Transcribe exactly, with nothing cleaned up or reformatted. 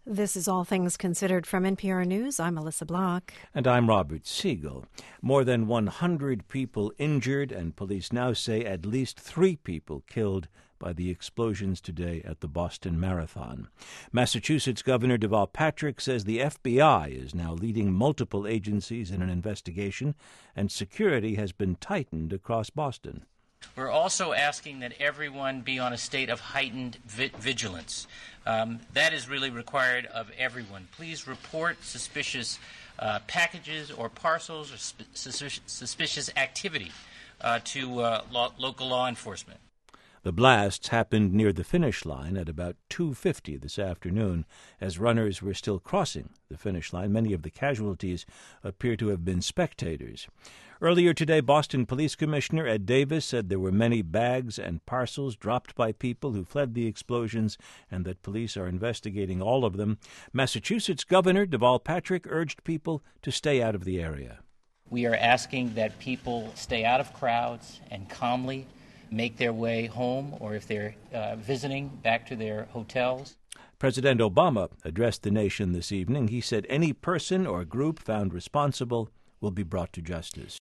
This is All Things Considered from N P R News. I'm Melissa Block. And I'm Robert Siegel. More than one hundred people injured, and police now say at least three people killed by the explosions today at the Boston Marathon. Massachusetts Governor Deval Patrick says the F B I is now leading multiple agencies in an investigation, and security has been tightened across Boston. We're also asking that everyone be on a state of heightened vi- vigilance. Um, that is really required of everyone. Please report suspicious uh, packages or parcels or sp- sus- suspicious activity uh, to uh, lo- local law enforcement. The blasts happened near the finish line at about two fifty this afternoon as runners were still crossing the finish line. Many of the casualties appear to have been spectators. Earlier today, Boston Police Commissioner Ed Davis said there were many bags and parcels dropped by people who fled the explosions and that police are investigating all of them. Massachusetts Governor Deval Patrick urged people to stay out of the area. We are asking that people stay out of crowds and calmly make their way home, or if they're uh, visiting, back to their hotels. President Obama addressed the nation this evening. He said any person or group found responsible will be brought to justice.